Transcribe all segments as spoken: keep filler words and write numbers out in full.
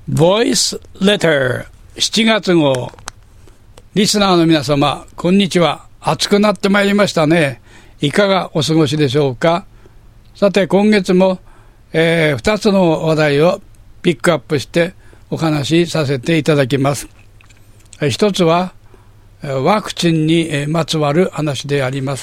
ボイスレターしちがつ号、リスナーの皆様、こんにちは。暑くなってまいりましたね。いかがお過ごしでしょうか。さて今月も、えー、ふたつの話題をピックアップしてお話しさせていただきます。一つはワクチンにまつわる話であります。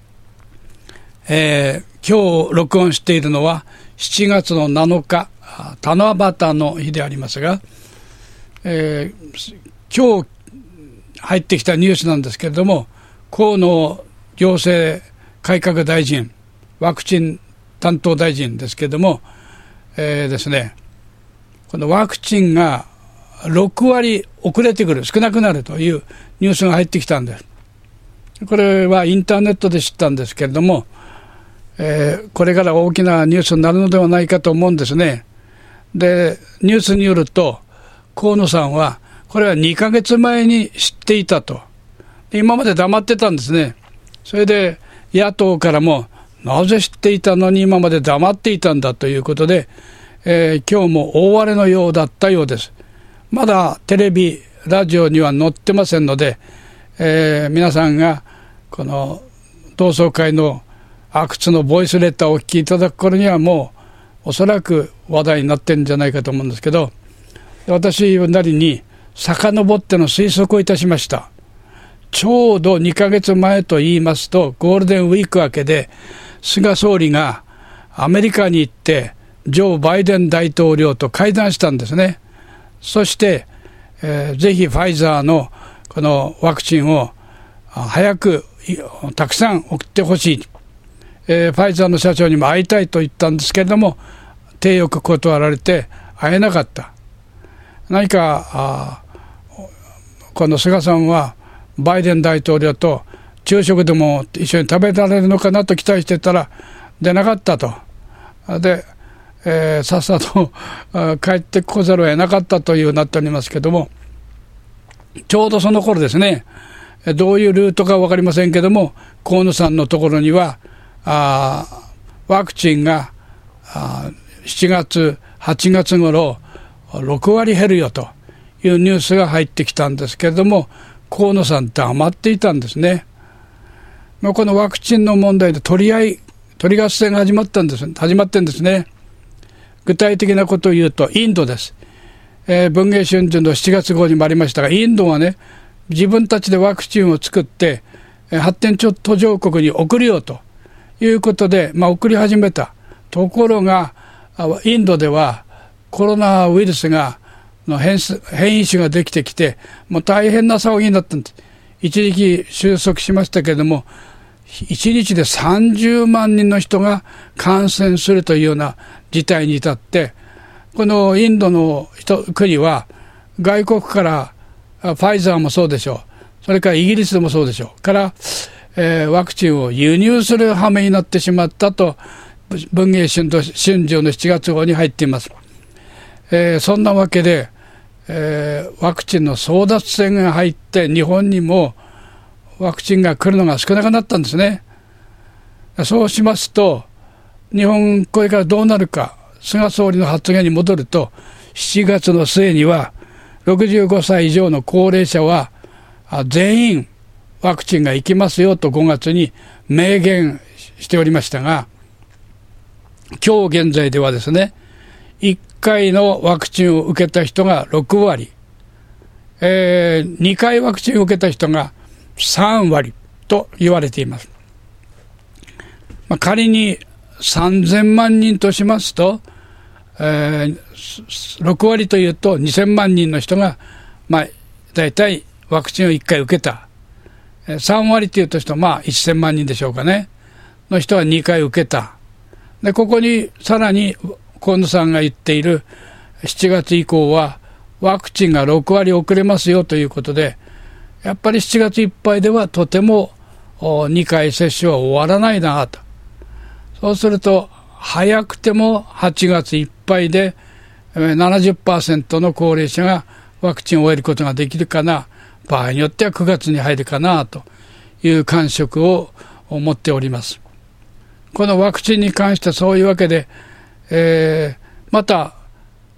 えー、今日録音しているのはしちがつのなのか、七夕の日でありますが、えー、今日入ってきたニュースなんですけれども、河野行政改革大臣、ワクチン担当大臣ですけれども、えー、ですね、このワクチンがろくわり遅れてくる、少なくなるというニュースが入ってきたんです。これはインターネットで知ったんですけれども、えー、これから大きなニュースになるのではないかと思うんですね。で、ニュースによると河野さんはこれはにかげつまえに知っていたと。今まで黙ってたんですね。それで野党からもなぜ知っていたのに今まで黙っていたんだということで、えー、今日も大荒れのようだったようです。まだテレビラジオには載ってませんので、えー、皆さんがこの同窓会の阿久津のボイスレターをお聞きいただく頃にはもうおそらく話題になってるんじゃないかと思うんですけど、私なりに遡っての推測をいたしました。ちょうどにかげつまえと言いますと、ゴールデンウィーク明けで菅総理がアメリカに行ってジョー・バイデン大統領と会談したんですね。そして、えー、ぜひファイザーのこのワクチンを早くたくさん送ってほしい、えー、ファイザーの社長にも会いたいと言ったんですけれども、手よく断られて会えなかった。何かあこの菅さんはバイデン大統領と昼食でも一緒に食べられるのかなと期待してたら出なかったと。で、えー、さっさと帰ってこざるを得なかったというなっておりますけども、ちょうどその頃ですね、どういうルートか分かりませんけども、河野さんのところにはあワクチンがあしちがつはちがつ頃ろくわり減るよというニュースが入ってきたんですけれども、河野さん黙っていたんですね。このワクチンの問題で取り合い取り合戦が始まったんです始まってんですね。具体的なことを言うとインドです。えー、文藝春秋のしちがつ号にもありましたが、インドはね、自分たちでワクチンを作って、えー、発展途上国に送るよということで、まあ、送り始めた。ところがインドではコロナウイルスがの 変, 変異種ができてきて、もう大変な騒ぎになったんです。一時期収束しましたけれども、いちにちでさんじゅうまんにんの人が感染するというような事態に至って、このインドの人国は外国からファイザーもそうでしょう、それからイギリスでもそうでしょうから、えー、ワクチンを輸入する羽目になってしまったと文藝春秋のしちがつ号に入っています。えー、そんなわけで、えー、ワクチンの争奪戦が入って日本にもワクチンが来るのが少なくなったんですね。そうしますと日本これからどうなるか、菅総理の発言に戻ると、しちがつの末にはろくじゅうごさい以上の高齢者は全員ワクチンが行きますよとごがつに明言しておりましたが、今日現在ではですね、いっかいのワクチンを受けた人がろくわり、えー、にかいワクチンを受けた人がさんわりと言われています。まあ、仮にさんぜんまんにんとしますと、えー、ろくわりというとにせんまんにんの人が、まあ、だいたいワクチンをいっかい受けた。さんわりというと人はまあせんまんにんでしょうかねの人はにかい受けた。でここにさらに河野さんが言っているしちがつ以降はワクチンがろくわり遅れますよということで、やっぱりしちがついっぱいではとてもにかい接種は終わらないなと。そうすると早くてもはちがついっぱいで ななじゅっパーセント の高齢者がワクチンを終えることができるかな、場合によってはくがつに入るかなという感触を持っております。このワクチンに関してそういうわけで、えー、また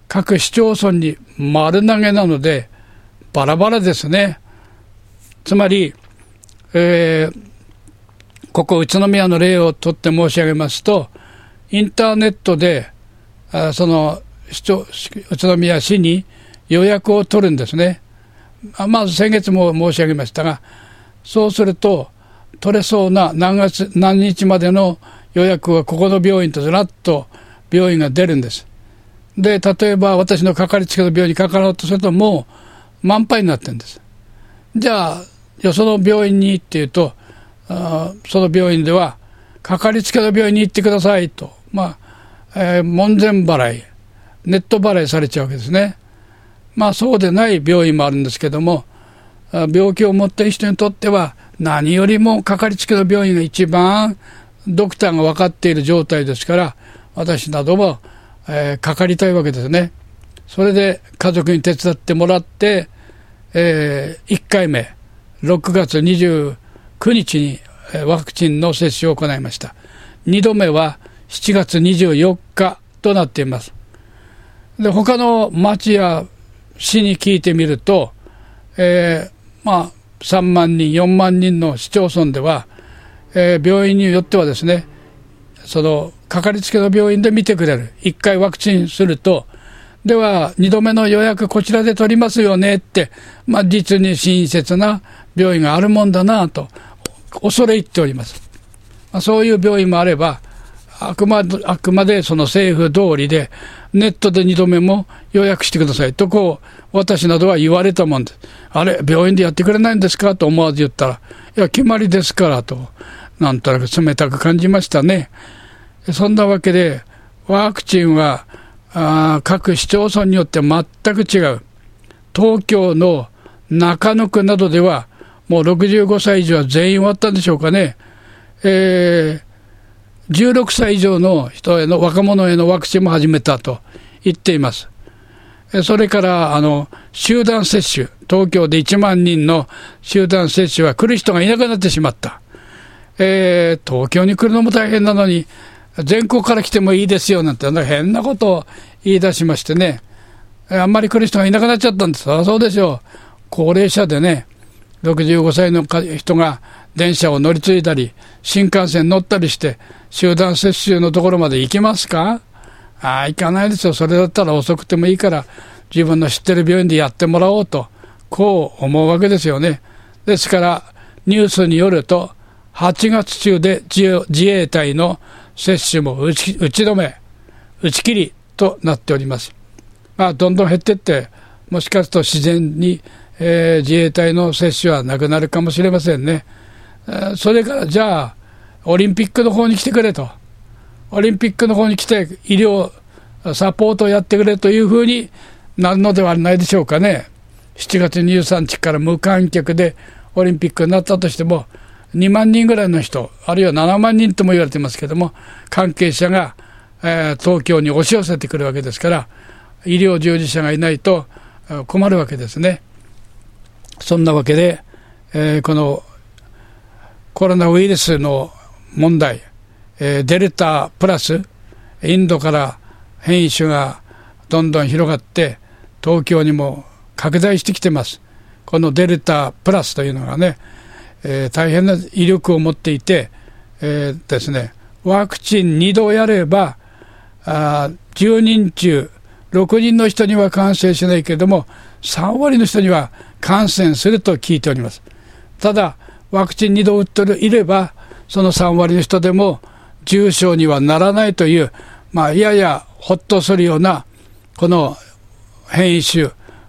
各市町村に丸投げなのでバラバラですね。つまり、えー、ここ宇都宮の例をとって申し上げますと、インターネットであその市長宇都宮市に予約を取るんですね。まず先月も申し上げましたが、そうすると取れそうな何月何日までの予約はここの病院とずらっと病院が出るんです。で、例えば私のかかりつけの病院にかかろうとするともう満杯になってるんです。じゃあよその病院にっていうと、あその病院ではかかりつけの病院に行ってくださいと、まあえー、門前払い、ネット払いされちゃうわけですね。まあそうでない病院もあるんですけども、病気を持っている人にとっては何よりもかかりつけの病院が一番ドクターが分かっている状態ですから、私なども、えー、かかりたいわけですね。それで家族に手伝ってもらって、えー、いっかいめろくがつにじゅうくにちにワクチンの接種を行いました。にどめはしちがつにじゅうよっかとなっています。で、他の町や市に聞いてみると、えー、まあさんまんにんよんまんにんの市町村では、えー、病院によってはですね、そのかかりつけの病院で見てくれる、いっかいワクチンすると、ではにどめの予約こちらで取りますよねって、まあ、実に親切な病院があるもんだなと恐れ入っております。まあ、そういう病院もあれば、あくまで、あくまでその政府通りでネットでにどめも予約してくださいとこう私などは言われたもんです。あれ病院でやってくれないんですかと思わず言ったら、いや決まりですからと、なんとなく冷たく感じましたね。そんなわけでワクチンはあ各市町村によって全く違う。東京の中野区などではもうろくじゅうごさい以上は全員終わったんでしょうかね。えー、じゅうろくさい以上の人への若者へのワクチンも始めたと言っています。それからあの集団接種、東京でいちまんにんの集団接種は来る人がいなくなってしまった。えー、東京に来るのも大変なのに全国から来てもいいですよなんて変なことを言い出しましてね、あんまり来る人がいなくなっちゃったんです。あ、そうでしょう。高齢者でね、ろくじゅうごさいの人が電車を乗り継いだり新幹線乗ったりして集団接種のところまで行きますか？ああ、行かないですよ。それだったら遅くてもいいから自分の知ってる病院でやってもらおうとこう思うわけですよね。ですからニュースによるとはちがつ中で自衛隊の接種も打ち、打ち止め打ち切りとなっております。まあどんどん減っていって、もしかすると自然に、えー、自衛隊の接種はなくなるかもしれませんね。えー、それからじゃあオリンピックの方に来てくれと、オリンピックの方に来て医療サポートをやってくれというふうになるのではないでしょうかね。しちがつにじゅうさんにちから無観客でオリンピックになったとしてもにまんにんぐらいの人、あるいはななまんにんとも言われてますけども、関係者が、えー、東京に押し寄せてくるわけですから、医療従事者がいないと困るわけですね。そんなわけで、えー、このコロナウイルスの問題、えー、デルタプラスインドから変異種がどんどん広がって東京にも拡大してきてます。このデルタプラスというのがね、えー、大変な威力を持っていて、えー、ですね、ワクチンにどやればあじゅうにん中ろくにんの人には感染しないけれどもさんわりの人には感染すると聞いております。ただワクチンにど打っていればそのさんわりの人でも重症にはならないという、まあ、ややほっとするようなこの変異種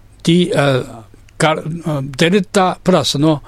D デルタプラスの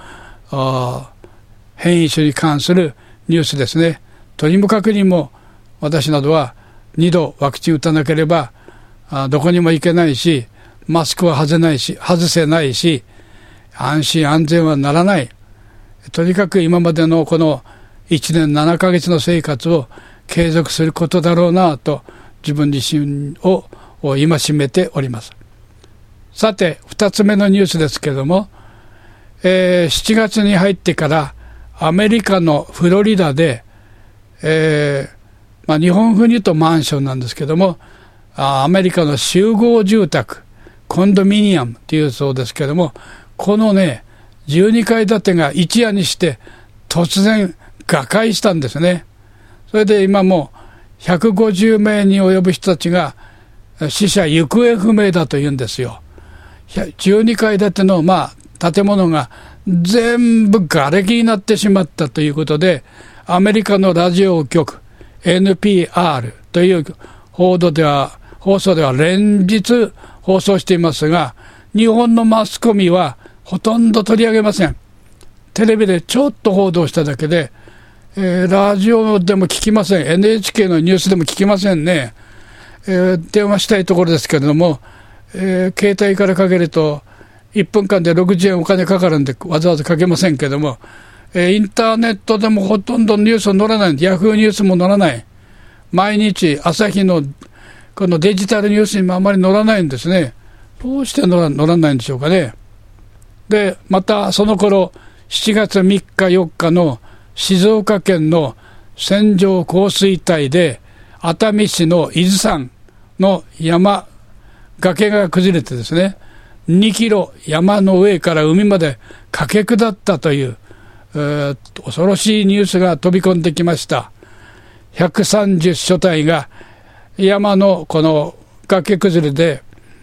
変異種に関するニュースですね。とにもかくにも私などはにどワクチン打たなければどこにも行けないし、マスクは外せないし外せないし安心安全はならない。とにかく今までのこのいちねんななかげつの生活を継続することだろうなと自分自身を戒めております。さてふたつめのニュースですけれども、えー、しちがつに入ってからアメリカのフロリダで、えーまあ、日本風に言うとマンションなんですけども、 アメリカの集合住宅、コンドミニアムというそうですけども、このね、じゅうにかい建てが一夜にして突然瓦解したんですね。それで今もひゃくごじゅうめいに及ぶ人たちが死者行方不明だというんですよ。じゅうにかい建てのまあ建物が全部瓦礫になってしまったということで、アメリカのラジオ局 エヌピーアール という報道では放送では連日放送していますが、日本のマスコミはほとんど取り上げません。テレビでちょっと報道しただけで、えー、ラジオでも聞きません。 エヌエイチケー のニュースでも聞きませんね。えー、電話したいところですけれども、えー、携帯からかけるといっぷんかんでろくじゅうえんお金かかるんでわざわざかけませんけども、えー、インターネットでもほとんどニュース載らない。ヤフーニュースも載らない。毎日朝日のこのデジタルニュースにもあまり載らないんですね。どうして載ら、載らないんでしょうかね。でまたその頃しちがつみっかよっかの静岡県の線状降水帯で熱海市の伊豆山の山崖が崩れてですね、にキロ山の上から海まで駆け下ったという、えー、恐ろしいニュースが飛び込んできました。ひゃくさんじゅう所帯が山のこの崖崩れで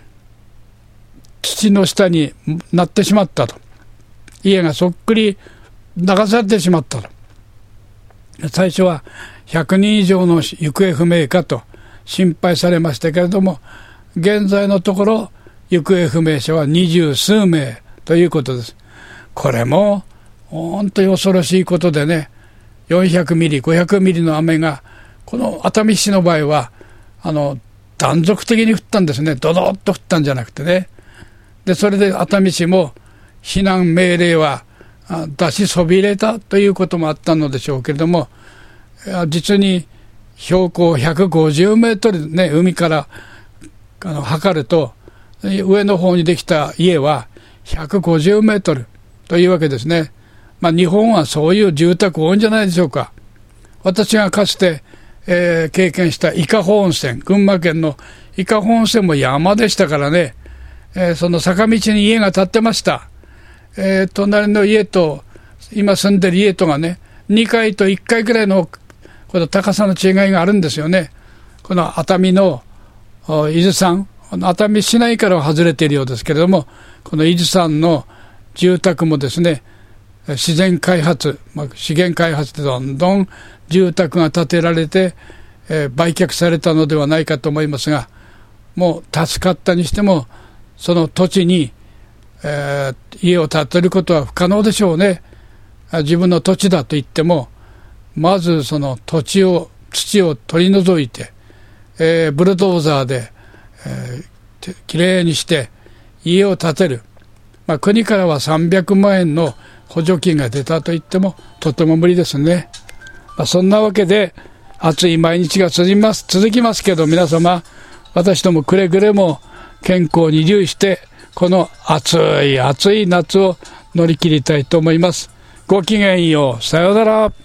土の下になってしまったと。家がそっくり流されてしまったと。最初はひゃくにん以上の行方不明かと心配されましたけれども、現在のところ行方不明者は二十数名ということです。これも本当に恐ろしいことでね、よんひゃくミリごひゃくミリの雨がこの熱海市の場合はあの断続的に降ったんですね。ドドッと降ったんじゃなくてね。でそれで熱海市も避難命令は出しそびれたということもあったのでしょうけれども、実に標高ひゃくごじゅうメートルね、海からあの測ると上の方にできた家はひゃくごじゅうメートルというわけですね。まあ、日本はそういう住宅多いんじゃないでしょうか。私がかつて、えー、経験した伊香保温泉、群馬県の伊香保温泉も山でしたからね、えー、その坂道に家が建ってました。えー、隣の家と今住んでる家とがね、にかいといっかいくらいのこの高さの違いがあるんですよね。この熱海の伊豆山、熱海市内からは外れているようですけれども、この伊豆山の住宅もですね、自然開発、まあ、資源開発でどんどん住宅が建てられて、えー、売却されたのではないかと思いますが、もう助かったにしてもその土地に、えー、家を建てることは不可能でしょうね。自分の土地だと言っても、まずその土地を土を取り除いて、えー、ブルドーザーで、えー、きれいにして家を建てる、まあ、国からはさんびゃくまんえんの補助金が出たと言ってもとても無理ですね。まあ、そんなわけで暑い毎日が続きます、続きますけど、皆様私どもくれぐれも健康に留意してこの暑い暑い夏を乗り切りたいと思います。ごきげんよう。さようなら。